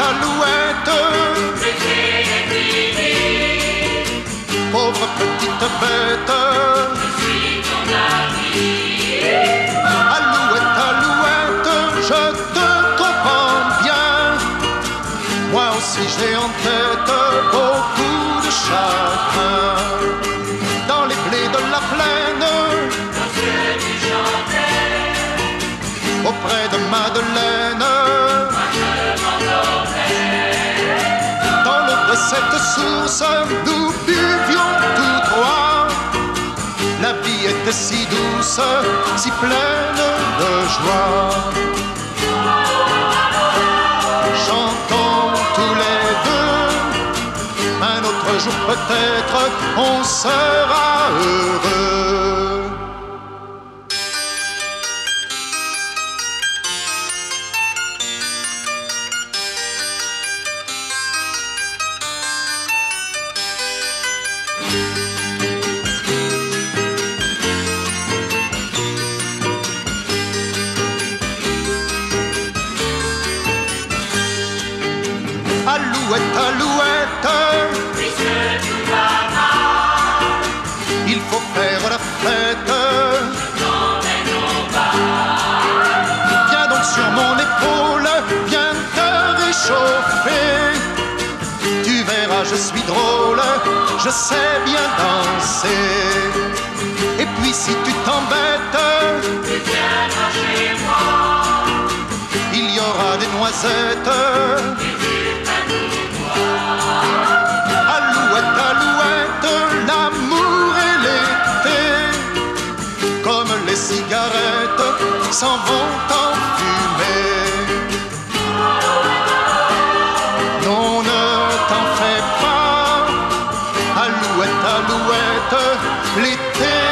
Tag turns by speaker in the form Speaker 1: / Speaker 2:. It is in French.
Speaker 1: alouette, pauvre petite bête. Alouette, alouette, je te comprends bien. Moi aussi j'ai en tête beaucoup de chagrin. Dans les blés de la plaine, auprès de Madeleine, dans l'eau de cette source, nous buvions tous trois. La vie était si douce, si pleine de joie. Chantons tous les deux, un autre jour peut-être on sera heureux. Alouette, alouette,
Speaker 2: puisque tout va mal,
Speaker 1: il faut faire la fête.
Speaker 2: t'emmène au bal.
Speaker 1: Viens donc sur mon épaule, viens te réchauffer. Tu verras, je suis drôle, je sais bien danser. Et puis si tu t'embêtes,
Speaker 2: Tu viendras chez moi,
Speaker 1: il y aura des noisettes.
Speaker 2: et du pain tout bois.
Speaker 1: Alouette, alouette, l'amour et l'été, comme les cigarettes, s'en vont en fumée. Non, ne t'en fais pas, alouette, alouette, l'été